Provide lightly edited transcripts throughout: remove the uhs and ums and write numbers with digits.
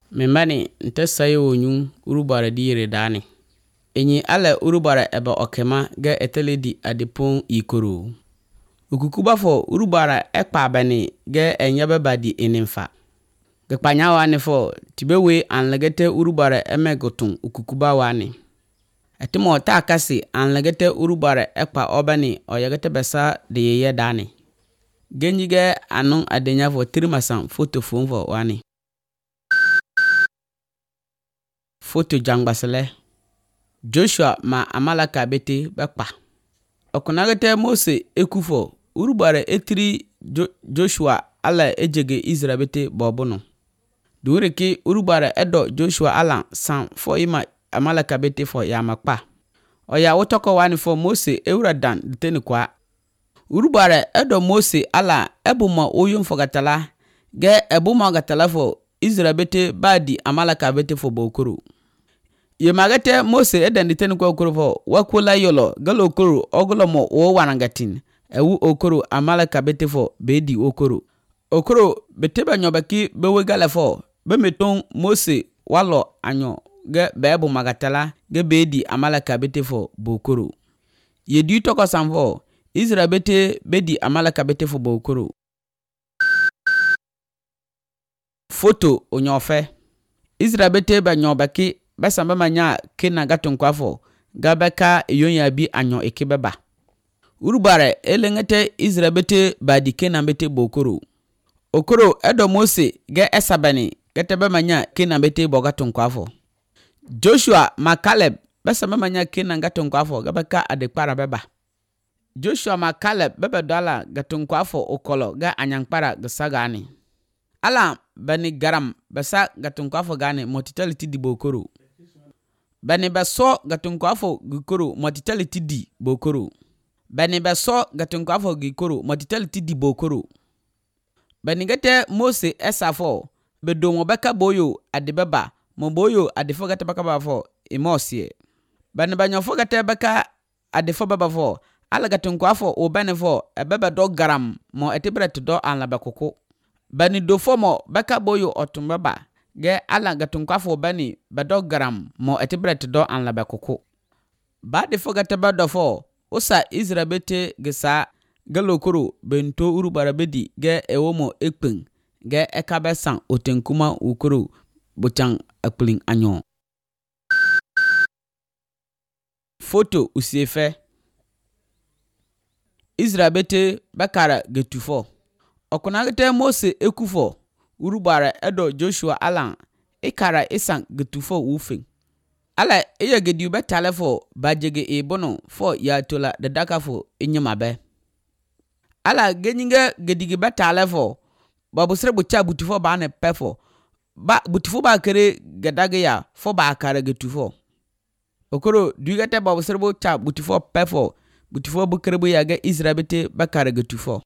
Memani nte sayo wonyun urubara diire dani. Enyi ale urubara eba okema ge eteledi adipon ikoro. Ukukuba fo urubara ekpa bani ge enyebe badi eninfa. Gekpanya wani fo tibewe anlegete urubara emegotun ukukuba wani. Etimo ta kasi anlegete urubara ekpa obani oyegete besa de yeye dani. Genjige anong adenya fo tirimasan foto fo wani. Foto jangbasele. Joshua ma amalaka bete bekpa. Okunagete Mose ekufo urubare etiri Joshua ala ejege Israel bete bobono. Dureki urubare edo Joshua ala san fo ima amalaka bete fo ya makpa. Oya wotoko wani fo Mose euradan diteni kwa. Urubare edo Mose ala ebuma oyun fogatala ge ebuma gatala fo Israel bete badi amalaka bete fo bokoro. Ye magate Mose eden diteni kwa okoro fo wakula yolo galo okoro ogolomo o wanangatin ewu okoro amalaka bete fo bedi okoro. Okoro bete banyobaki bewe gale fo be meton Mose walo anyo ge bebu magatala ge bedi amalaka bete fo bokoro. Ye di toko sanfo Israel bete bedi amalaka bete fo bokoro. Foto onyofe. Israel bete banyobaki besamba manya kena gatun kwafo gabeka yonya bi anyo ekebeba. Urubare elengete Israel bete badi kena bete bokoro. Okoro edo Mose ge esabani getebe manya kena bete bogatun kwafo. Joshua ma Caleb besamba manya kena gatun kwafo gabeka adekpara beba. Joshua ma Caleb bebe dola gatun kwafo okolo ga anyankpara gsagani. Ala bani garam besa gatun kwafo gani motitality di bokoro. Bani beso gatun kwafo gikoro motitality di bokoro. Bani beso gatun kwafo gikoro motitality di bokoro. Bani gete Mose esafo bedomo beka boyo adibeba mo boyo adifo gete beka bafo imosie. Bani banyofo gete beka adifo beba fo ala gatun kwafo obene fo ebebe do garam mo etibret do an labekoko. Bani dofo mo beka boyo otumbeba ge ala gatun kwafo bani bedo garam mo etibret do an labekoko. Ba defo gete bedo fo usa Israel bete gesa galokoro bento urubara bedi ge ewomo ekpen ge ekabesan otenkuma ukoro buchang akpling anyo. Foto usiefe. Israel bete bekara getufo. Okunagete Mose ekufo urubara edo Joshua alan ikara isan getufo ufeng. Ala eyegedi betale fo bajege ebono fo ya tola de daka fo inyamabe. Ala genyinge gedigi betale fo babusre bucha butufo ba ne pefo. Ba butufo ba kere gedage ya fo ba akara getufo. Okoro duigete babusre bucha butufo pefo butufo bukere bu yage Israel bete bakara getufo.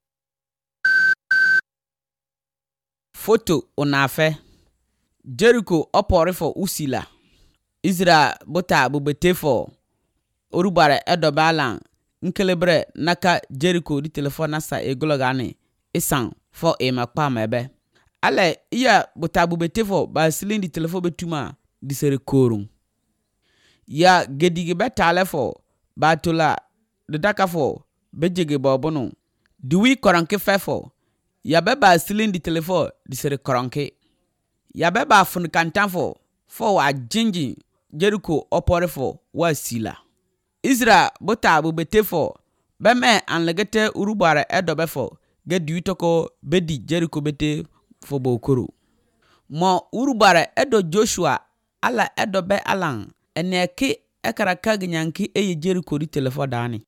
Foto onafe. Jericho oporifo usila. Israel bota bubete fo urubare edobalan nkelebre naka Jericho di telefona sa egologani isan fo emakpa mebe. Ale iya bota bubete fo ba silindi telefo betuma di sere korun. Ya gedigi betale fo ba tola de daka fo bejege bobono. Diwi koranke fefo ya beba silindi telefo di sere koranke. Ya beba funkantan fo wa jinji Jericho oporifo wa sila. Israel bota bubete fo beme anlegete urubare edobe fo ge diwitoko bedi Jericho bete fo bokoro. Mo urubare edo Joshua ala edobe alan eneki ekaraka gnyanki eye Jericho di telefo dani.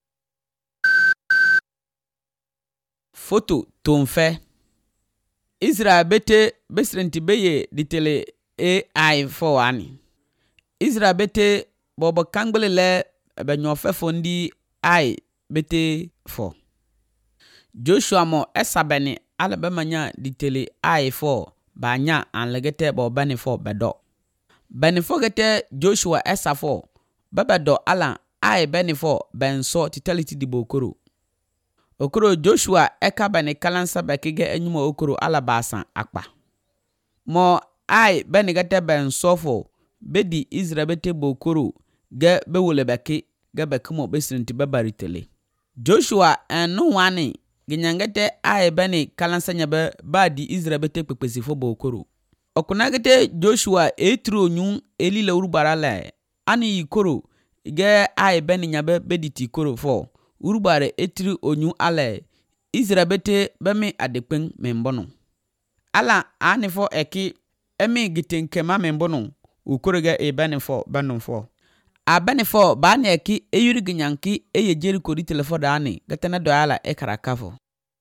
Foto tonfe. Israel bete besrenti beye di tele AI fo wani. Israel bete bobo kangbele le benyofe fondi ai bete fo. Joshua mo esabeni ala bemanya di tele ai fo banya anlegete bobani fo bedo. Beni fo gete Joshua esafo bebedo ala ai beni fo benso titality di bokoro. Okoro Joshua eka beni kalansa bekige enyumo okoro ala basan akpa. Mo ai beni gete ben sofo bedi Israel bete bokoro ge be wole beki ge bekimo besrinti bebaritele. Joshua enu wani ginyangete ai beni kalansanya be badi Israel bete pepesifo bokoro. Okunagete Joshua etru onyun elile urubara le ani ikoro ge ai beni nyabe bediti koro fo urubare etru onyun ale Israel bete bemi adekpen membono. Ala anifo eki emi gitenkema membono ukoro ge ebenifo benumfo. Abenifo bani eki eyuri ginyanki eye Jericho di telefo dani gatena doala ekarakafo.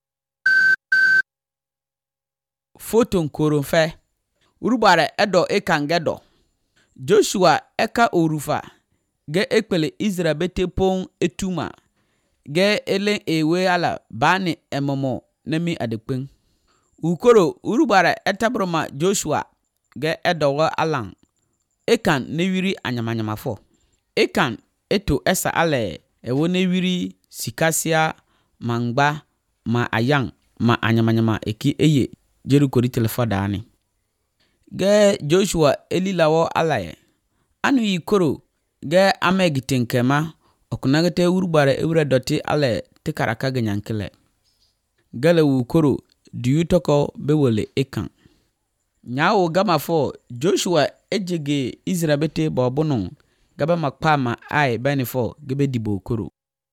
Foto nkoro fe urubare edo ekangedo. Joshua eka orufa ge ekpele Israel bete pon etuma ge ele ewe ala bani emomo nemi adekpen. Ukoro urubare etabroma Joshua ge edowo alang ekan newiri anyamanyamafo. Ekan eto esa ale ewo newiri sikasia mangba ma ayang ma anyamanyama eki eye Jericho di telefo dani. Ge Joshua elilawo alaye anu yikoro ge amegitenkema okunagete urubare ewre doti ale tikaraka genyankele. Gele ukoro diyutoko bewole ekan. Nyawo gamafo Joshua ejege Israel bete bobunung gaba makpama ai benifo gebe dibo ukoro.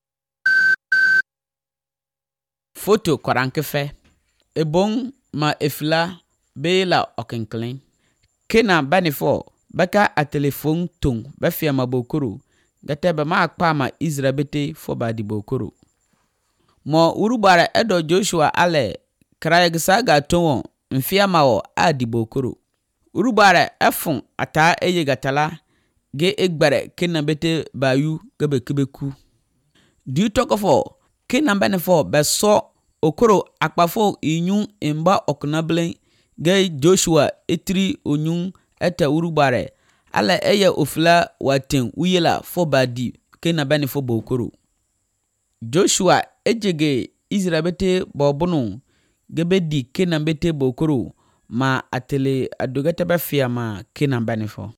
Foto korankefe ebong ma efila bela okenklen. Kena benifo baka a telefon tong befia mabokoro gatebe ma akpama Israel bete fo ba dibo ukoro. Mo urubare edo Joshua ale krayegisa ga tonwo mfia mawo a dibo ukoro. Urubare efun ata eye gatala ge egbere kena bete bayu gebe kibeku. Du tokofo kena benefo beso okoro akpafo inyun emba oknablen ge Joshua etri onyun eta urubare ala eye ofla waten uyela fo badi kena benefo bokoro. Joshua ejege Israel bete bobunu gebe di kena bete bokoro ma atele adogete befia ma kena benefo.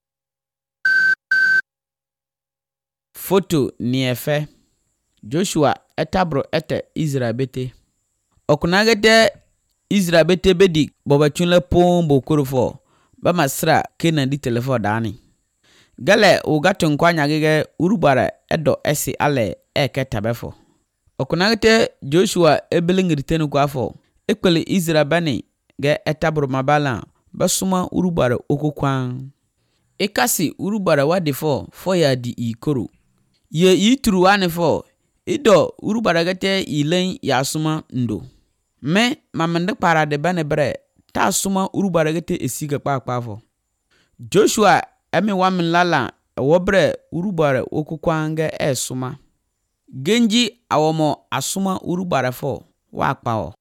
Foto niefe Joshua etabro ete Israel bete. Okunagete Israel bete bedi bobachunle pon bokoro fo ba masra kena di telefo dani. Gale ugatun kwanya gege urubare edo esi ale tabefo. Okunagete Joshua ebelingritenu kwafo ekpele Israel bani ge etabro mabala basuma urubare okokwan. Ekasi urubare wadifo fo ya di ikoro. Ye ituru wanifo ido urubare gete ilen ya suma ndo. Me mamende parade bane bre ta suma urubare gete esiga kpakpafo. Joshua emi wamin lala wobre urubare okokwange suma. Genji awomo asuma urubare fo wakpao.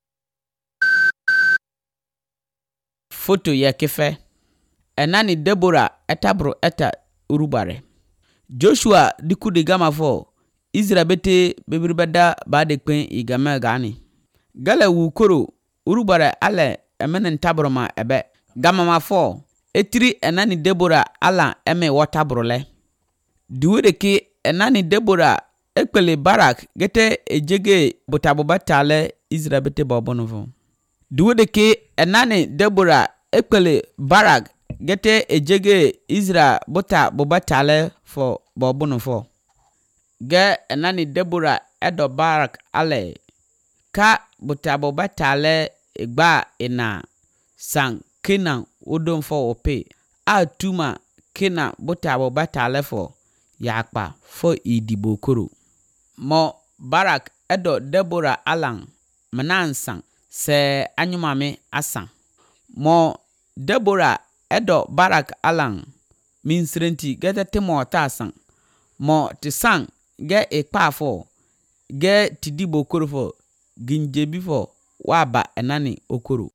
Foto yekefe enani Deborah etabro eta urubare. Joshua dikude gama fo Israel bete bebiribada badekpen igame gani. Gale wukoro urubare ale emenen tabroma ebe gama mafo etri enani Deborah ala eme watabrole. Duwede ki enani Deborah ekpele Barak gete ejege butabobatale Israel bete bobonovo. Duwede ki enani Deborah ekpele Barak gete ejege Israel butabobatale fo bobonovo. Ge enani Deborah edo Barak ale ka butabobatale egba ina sang kena odon fo ope atuma kena butabobatale fo yakpa fo idibo koro. Mo Barak edo Deborah alang menansang se anyumame asang. Mo Deborah edo Barak alang minsrenti gete timo tasang. Mo tisang ge ekpafo ge tidibo koro fo ginjebi fo waba enani okoro.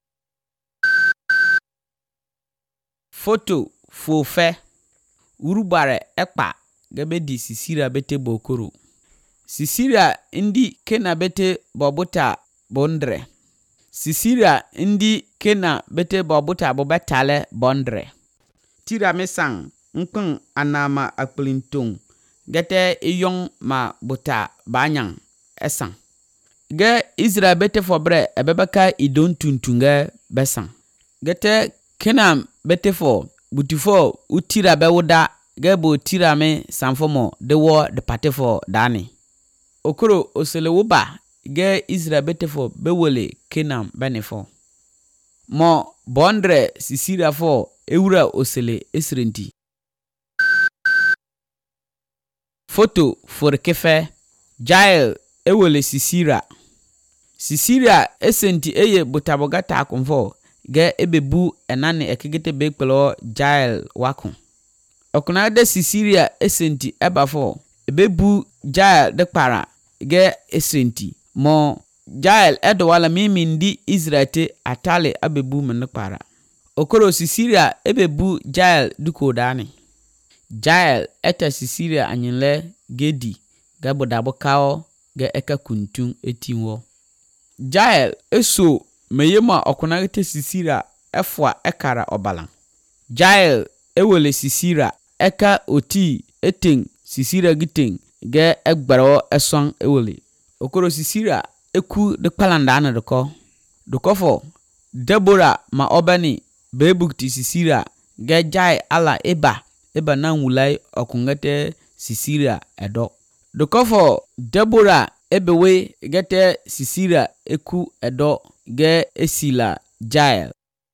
Foto fofe urubare ekpa gebe di Sisira bete bokoro. Sisira indi kena bete bobuta bondre. Sisiria ndi kena bete bobuta bobetale bondre. Tira mesang nkung anama akplintung gete iyong ma buta banyang esang. Ge Israel bete fobre ebebeka idon tuntunga besang. Gete kena bete fo butifo utira bewuda ge bo tira me sanfomo de wo de patefo dani. Okoro osele wuba ge Israel bete fo bewole kena benefo. Mo bondre Sisiria fo ewura osele esrenti. Foto for kefe Jael ewole Sisiria. Sisiria esenti eye butabogata akumfo ge ebebu enane ekegete bekpelo Jael wakun. Okuna de Sisiria esenti ebafo ebebu Jael de para ge esenti mo Jael edowala mimindi Israete atale abebu menekpara. Okoro Sisiria ebebu Jael dukodani. Jael eta Sisiria anyinle gedi gabo dabo kao ge eka kuntun etinwo. Jael eso meyema okunagete Sisiria efwa ekara obalang. Jael ewole Sisiria eka oti eting Sisiria giting ge egbaro esong ewole. Okoro Sisiria eku de palandana doko. Dokofo Deborah ma obani bebukti Sisiria ge jai ala eba na wulai okungete Sisiria edo. Dokofo Deborah ebewe gete Sisiria eku edo ge esila Jael.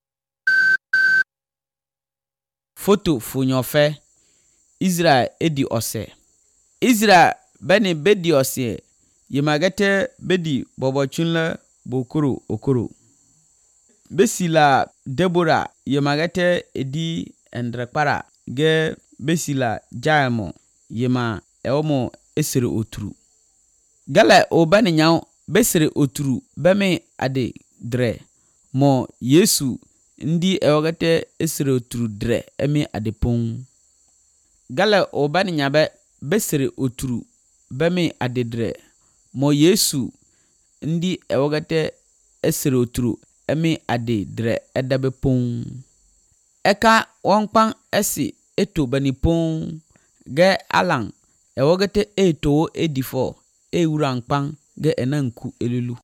Foto funyofe Israel edi ose. Israel beni bedi ose yemagete bedi bobochunle bokoro okoro. Besila Deborah yemagete edi endrekpara ge besila Jael mo yema eomo esere oturu. Gale obani nyao besere oturu beme ade dre mo Yesu ndi ewagete esere oturu dre emi ade pon. Gale obani nyabe besere oturu beme ade dre mo Yesu ndi ewagete esere oturu emi ade dre edabe pon. Eka wonkpan esi eto bani pon ge alang ewagete eto edifo ewurankpan ge enanku elulu.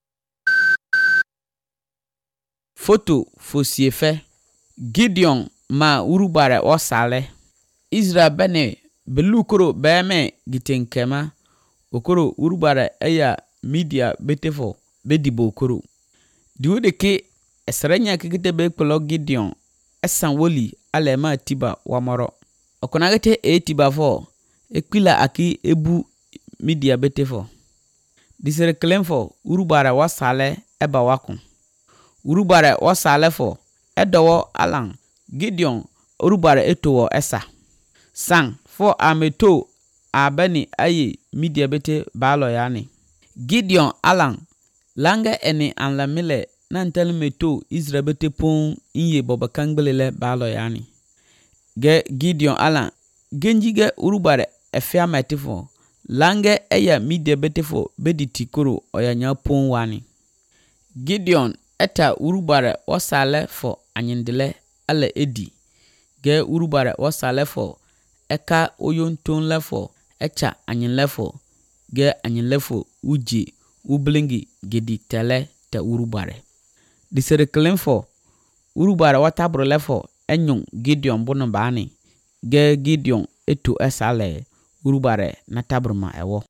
Foto fosiefe Gideon ma urubare osale. Israel bene belukoro beme gitenkema okoro urubare eya media betefo bedibo okoro. Diwode ke esrenya kekete bekpelo Gideon esan woli alema tiba wamoro. Okonagete tiba fo ekwila aki ebu media betefo. Disere klemfo urubare wasale eba wakun. Urubare wasale fo edowo alang Gideon urubare etowo esa. Sang fo ameto abani aye media bete balo yani. Gideon alang lange eni anlamile nantel meto Israel bete pon inye bobakangbelele balo yani. Ge Gideon alang genjige urubare efia metifo lange eya media betefo bedi tikoro oyanya pon wani. Gideon eta urubare wasale fo anyindele ale edi. Ge urubare wasale fo eka oyonton lefo echa anyinlefo ge anyinlefo uje ublingi gedi tele te urubare. Disere klemfo urubare watabro lefo enyong Gideon bono bani. Ge Gideon eto esale urubare natabroma ewo.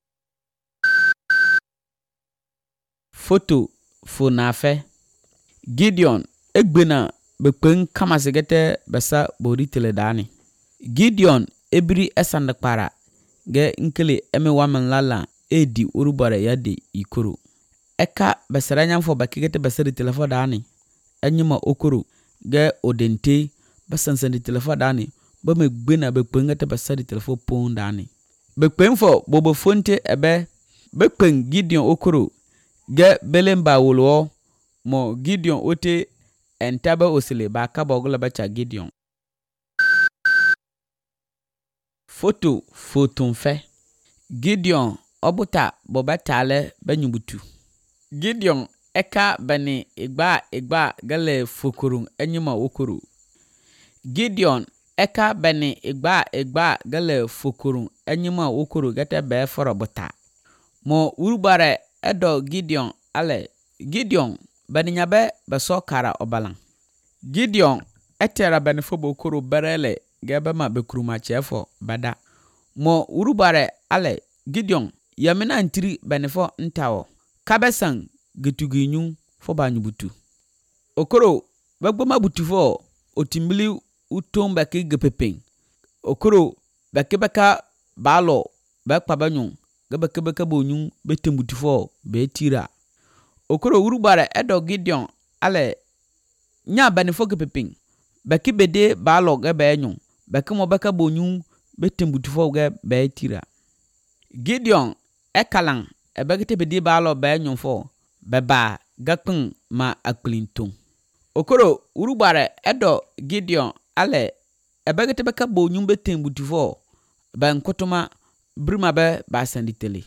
Foto fonafe Gideon egbena bekpen kamasegete besa boritele dani. Gideon ebiri esandakpara ge nkele eme wamen lala edi urubare yade ikoro. Eka besaranya fo bakigete besari telefo dani. Enyima okoro ge odente besansandi telefo dani. Bame gbena bekpen gete besari telefo pon dani. Bekpen fo bobo fonte ebe bekpen Gideon okoro ge belemba wolo mo Gideon ote entabe osile ba kabogula bacha Gideon. Foto fotonfe Gideon obuta bobatale banyubutu. Gideon eka bani igba gale fokurun enyima okoro. Gideon eka bani igba gale fokurun enyima okoro gete be forobota. Mo urubare edo Gideon ale Gideon bani nyabe beso kara obalang. Gideon etera bani fo bokoro berele gebe ma bekuruma chefo bada. Mo urubare ale Gideon yamina antiri bani fo ntawo. Kabesang getuginyu fo banyubutu. Okoro bagboma butu fo otimbili utom baki gepepeng. Okoro baka balo bakpa banyon gabaka bonyu betembutu fo betira. Okoro urubare edo Gideon ale nya bani fo gepepeng. Baki bede balo gabe nyon baki mo baka bonyu betembutu fo ga betira. Gideon ekalang ebegete bede balo be nyon fo beba gakpeng ma akplinton. Okoro urubare edo Gideon ale ebegete baka bonyu betembutu fo ba nkotoma brima be ba sanditele.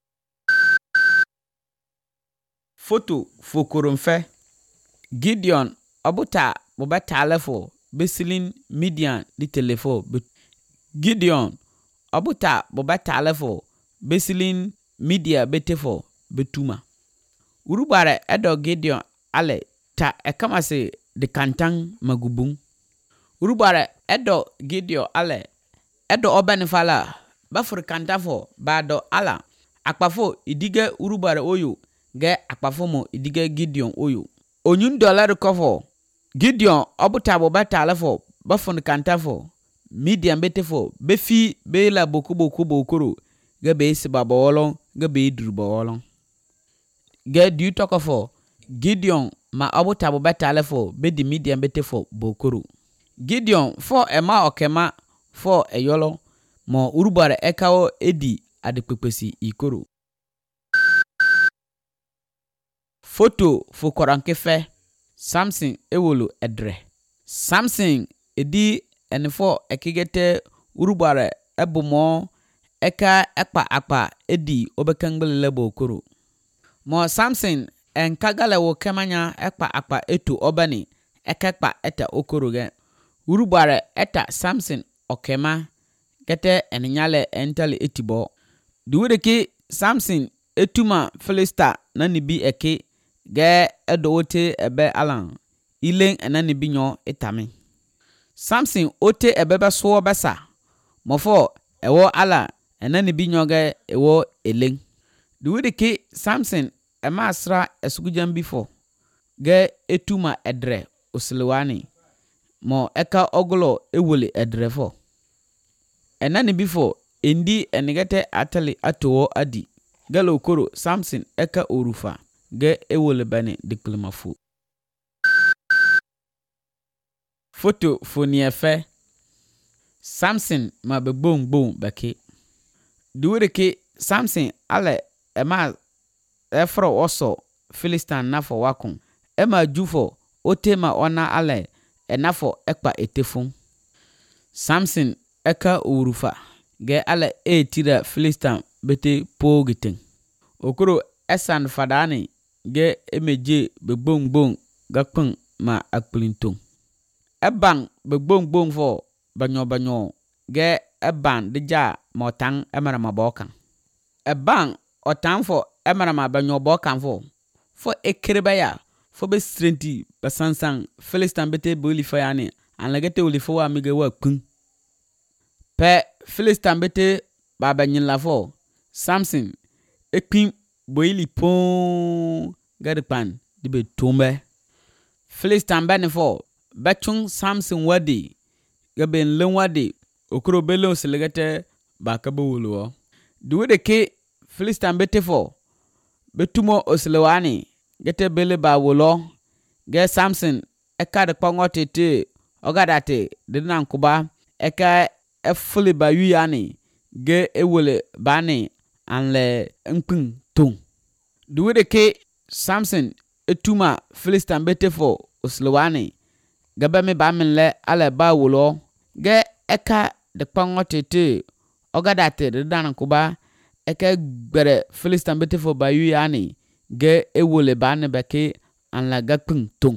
Foto fokoromfe. Gideon obuta bobata alefo besilin Midian di telefo. Gideon obuta bobata alefo besilin Midia betefo betuma. Urubare edo Gideon ale ta ekamase de kantang magubung. Urubare edo Gideon ale edo obenifala bafur kantafo bado ala akpafo idige urubare oyo ge akpafo mo idige Gideon oyo. Onyun dollar kofo Gideon obuta bobata alefo bafur kantafo Midian betefo befi bela bokoro ge be sibabo wolon ge be durbo wolon. Ge du tokofo Gideon ma obuta bobata alefo be di Midian betefo bokoro. Gideon fo ema okema fo eyolo mo urubare ekao edi adekpekpesi ikoro. Foto fokorankefe. Samson ewolo edre. Samson edi enifo ekigete urubare ebumo eka ekpa akpa edi obekangbele lebo okoro. Mo Samson enkagale wo kemanya ekpa akpa etu obani ekekpa eta okoro ge. Urubare eta Samson okema kete eninyale entale etibo. Duwedeki Samson etuma Filista nanibi eke ge edowote ebe alang ileng enanibi nyo etame. Samson ote ebebe suo besa mofo ewo ala enanibi nyo ge ewo eleng. Duwedeki Samson emasra esukujambi fo ge etuma edre osiliwani mo eka ogolo ewole edre fo. Enani bifo endi enigete atali atowo adi galo koro Samson eka orufa ge ewole bane diklimafu. Foto foniefe. Samson ma be bon bake. Duwedeki Samson ale ema efro oso Filistan nafo wakon ema jufo otema ona ale enafo ekpa etefun. Samson eka urufa ge ale tira Filistan bete pogiten. Okoro esan fadani ge emeje begbong gakpeng ma akplinton. Eban begbong fo banyo ge eban deja motang emara mabokan. Eban otang fo emara mabanyo bokan fo ekerebaya fo be strenti basansang Filistan bete boli fayane anlegete olifo wa mige wa kun. Pe Filistan bete baba nyin la fo Samson ekin boili pon gadpan dibe tombe. Filistan bane fo bachung Samson wadi gaben len wadi okoro belo selegete bakabo wolo. Duwedeki Filistan bete fo betumo oslewani gete bele ba wolo ge Samson eka de kpongote te ogadate de nankuba eka efuli ba yuyani ge ewole bani anle nkping tung. Duwedeki Samson etuma Filistan bete fo oslewani gabe me ba minle ale ba wolo ge eka de kpongote te ogadate de nankuba eka gbere Filistan bete fo ba yuyani ge ewole bane beke an la gakpung tong.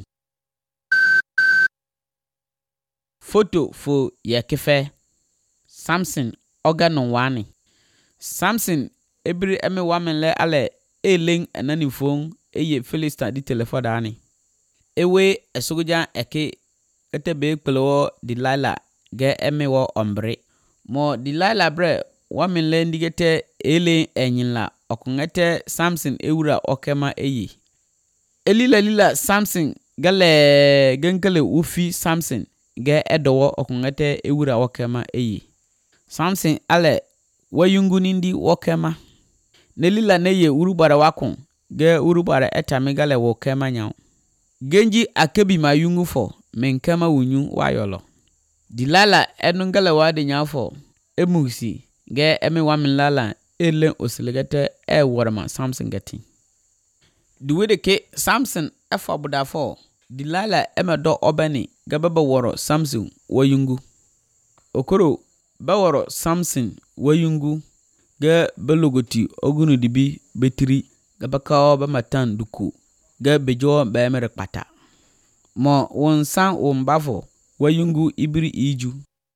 Photo fo yekefe Samson organon wani. Samson ebiri eme wamenle ale eleng enani fong eye Philista di telefodani. Ewe esuguja eke ete be kpelo Delilah ge eme wo ombre. Mo Delilah bre wamenle ndigete ele enyinla okungete Samson ewura okema eye. Elila Samson gale genkele ufi Samson ge edowo okungete ewura okema eye. Samson ale wayungu nindi wokema. Nelila neye urubara wakun ge urubara etamigale wokema nyao. Genji akebi mayungu fo menkema wunyu wayolo. Delilah enungale wade nyao fo emusi ge eme waminlala ele osilegete warma Samson geti. Duwede ke Samson efabuda fo Delilah emedo obeni gababa woro Samson wayungu. Okoro baworo Samson wayungu ge belogoti ogunu dibi betiri gabakawo bamatan duku ge bejo beemere kpata. Mo wonsan wombafo wayungu ibiri iju.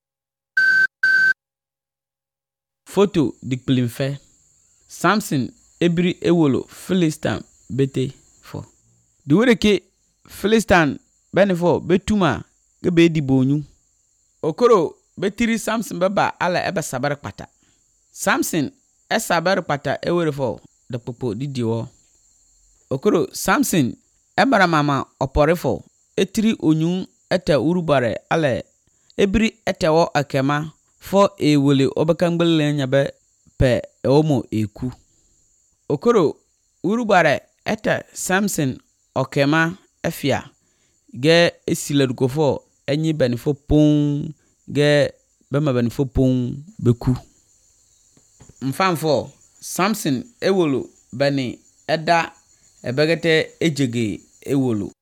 Photo dikplimfe Samson ebiri ewolo Philistan bete fo. Duwere ke Philistan benefo betuma ge be dibonyu. Okoro betiri Samson baba ala ebe sabar kpata. Samson sabar kpata ewere fo de popo didiwo. Okoro Samson ebara mama oporefo etiri onyun ete urubare ale ebiri etewo akema fo ewole obakangbele nyabe pe omo eku. Okoro urubare ete Samson okema efia ge esiledukofo enyi benefo pon ge bema benefo pon beku. Mfanfo Samson ewolo bani eda ebegete ejege ewolo.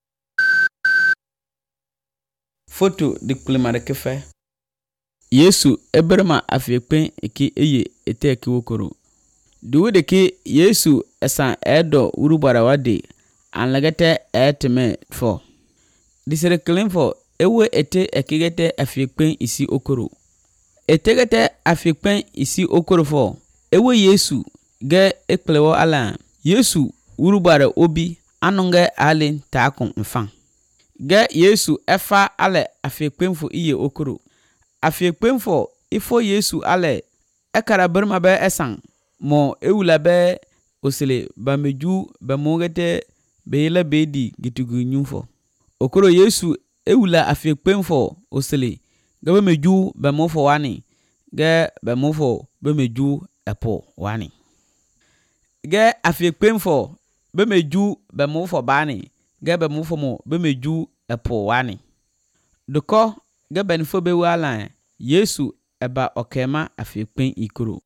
Photo dikplimare kefe Yesu eberma afiekpen eki eye ete eki wokoro. Duwede ke Yesu esan edo urubara wade anlegete eteme fo. Disere klinfo ewe ete ekigete afiekpen isi okoro. Etegete afiekpen isi okoro fo. Ewe Yesu ge ekplewo ala. Yesu urubara obi anonge alin taakon mfan. Ge Yesu efa ale afiekpen fo iye okoro. Afiekpen fo ifo Yesu ale ekara berma be esan. Mo ewula be osele bameju bamogete beyele bedi gitugu nyumfo. Okoro Yesu ewula afiekpen fo osele ge bameju bamofo wani ge bamofo bameju epo wani. Ge afiekpen fo bameju bamofo bani ge bamofo mo bameju epo wani. Doko ge benfo be wala Yesu eba okema afiekpen ikoro.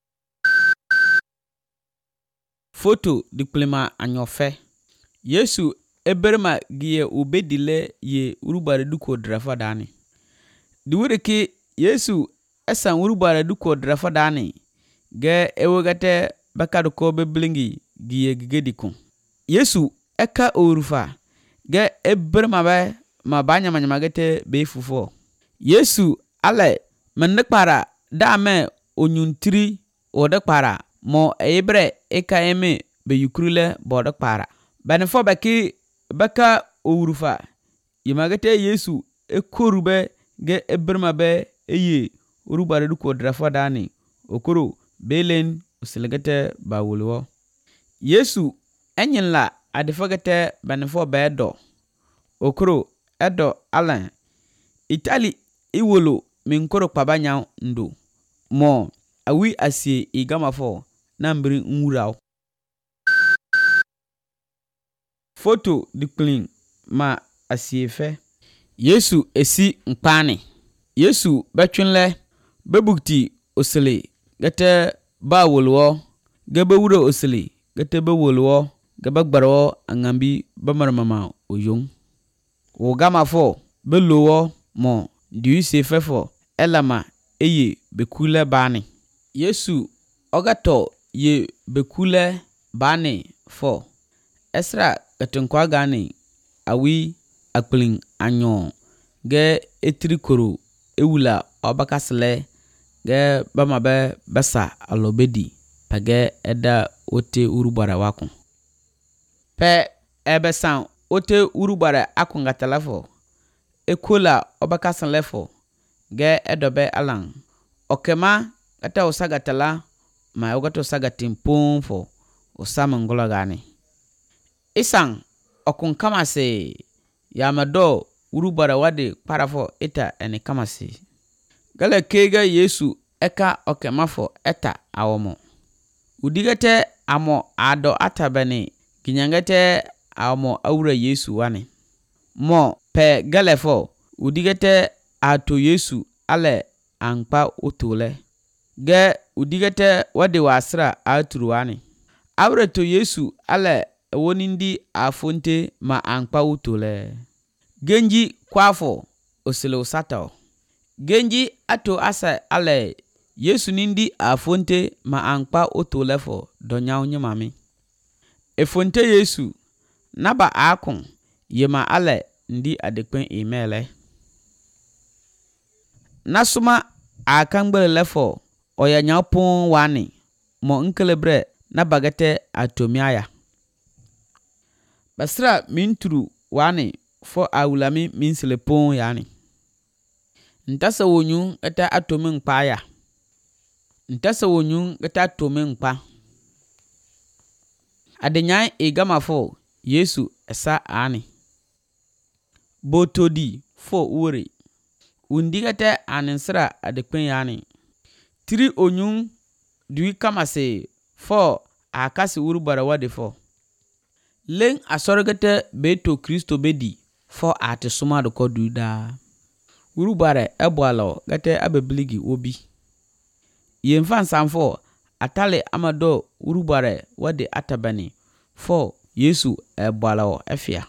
Photo dikplima anyofe Yesu eberma giye ubedile ye urubare duko drafa dani. Duwere ke Yesu esan urubare duko drafa dani ge ewegate bakaduko beblingi giye gigedikun. Yesu eka orufa ge eberma be mabanya manyamagete befufo. Yesu ale mendekpara dame onyuntiri odekpara mo ebre eka eme be yukrule bodekpara. Benefo beki beka orufa yimagete Yesu ekorube ge eberma be eye urubare duko drafa dani. Okoro belen usilegete bawulwo. Yesu enyinla adifagete benefo bedo. Okoro edo alan Itali iwolo minkoro kpabanya ndo. Mo awi asie igamafo na mbiri nwurao. Photo dikplin ma asiefe Yesu esi nkpani. Yesu betwinle bebukti osele gete ba wolwo gebe wuro osele gete be wolwo gebe gbaro angambi bamarmama oyong. Wogamafo belowo mo diuse fefo elama eye bekule bani. Yesu ogato ye bekule bani 4 Esra gatonkwa gani awi akplin anyo ge etrikoro ewula obakasle ge bamabe basa alobedi page eda ote urubara wakun pe ebesan ote urubara akungatalafo ekola obakasanlefo ge edobe alang okema gata usagatala ma ugato usagatin pomfo usamangola gani isang okun kamase yamado urubara wade parafo eta eni kamase gala kega Yesu eka okemafo eta awomo udigete amo ado atabani kinyangete amo aura Yesu wani mo pe galefo udigete ato Yesu ale ankpa utule ge udigete wade wasra aturuwani aura to Yesu ale wonindi afonte ma ankpa utule genji kwafo osele usata genji ato asa ale Yesu nindi afonte ma ankpa utulefo donyaw nyamami efonte Yesu naba akun yema ale ndi adekpen imele nasuma akangbelefo oyanyapon wani mo nkelebre nabagate atomiaya basra minturu wani fo awulami minselepon yani ntasa wonyu eta atomin kpaya ntasa wonyu eta atomin kpa adenyan igamafo Yesu esa ani botodi fo ure undigate aninsra adekpen yani tiri onyun dui kamase fo akasi urubara wade fo len asorgete beto Kristo bedi fo ate suma do koduda urubara ebwalo gate abebligi obi yemfan sanfo atale amado urubara wade atabani fo Yesu ebwalo efia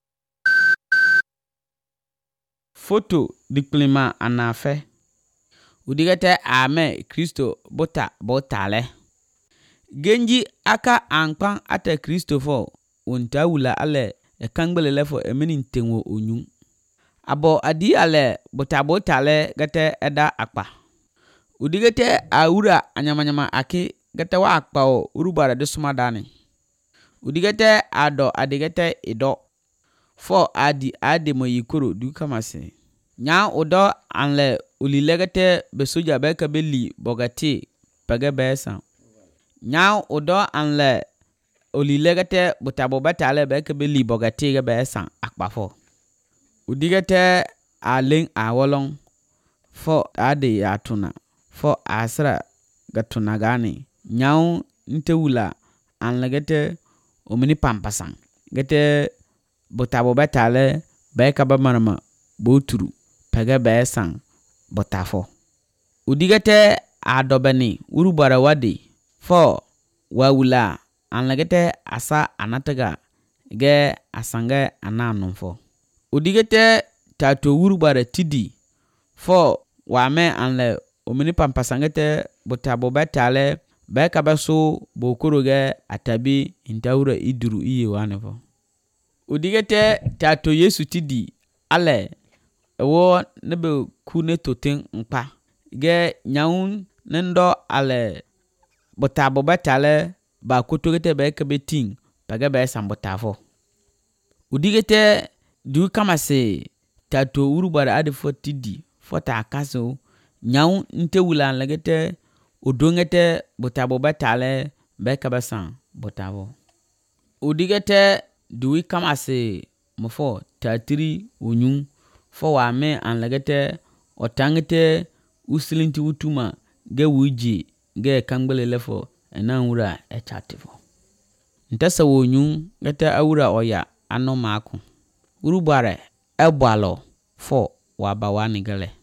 foto diklima anafe udigate ame Kristo botale genji aka ankpan ate Kristo fo untawula ale ekangbelelefo eminin tenwo onyu abo adi ale botale gate eda akpa udigate aura anyamanyama aki gate wa akpa o urubara de sumadani udigate ado adigate ido fo adi mo yikoro du kamase nya odo anle ulilegate besoja beka beli bogati pege besa nya odo anle ulilegate butabo batale beka beli bogati ge besa akpafo udigate alen awolong fo ade atuna fo asra gatuna gani nya ntewula anlegate omini pampasang gete butabo batale beka bamarama boturu pege besang botafo udigate adobani urubara wadi fo wawula anlegete asa anataga ge asange ananumfo udigate tato urubara tidi fo wame anle omini pampasangete butabo batale beka baso bokoroge atabi intaura iduru iye wanefo udigate tato Yesu tidi ale ewo nebe kune toten nkpa ge nyaun nendo ale botabo batale ba kotogete beka beting page be sambotafo udigete du kamase tato urubara adefo tidi fota akaso nyaun ntewula legete odongete botabo batale beka basan botavo udigete du kamase mofo tatiri onyun fo wame anlegete otangete usilinti utuma ge wuji ge kangbelelefo enanwura echatifo ntasa wonyun gete awura oya anomaku urubare ebwalo fo wabawani gele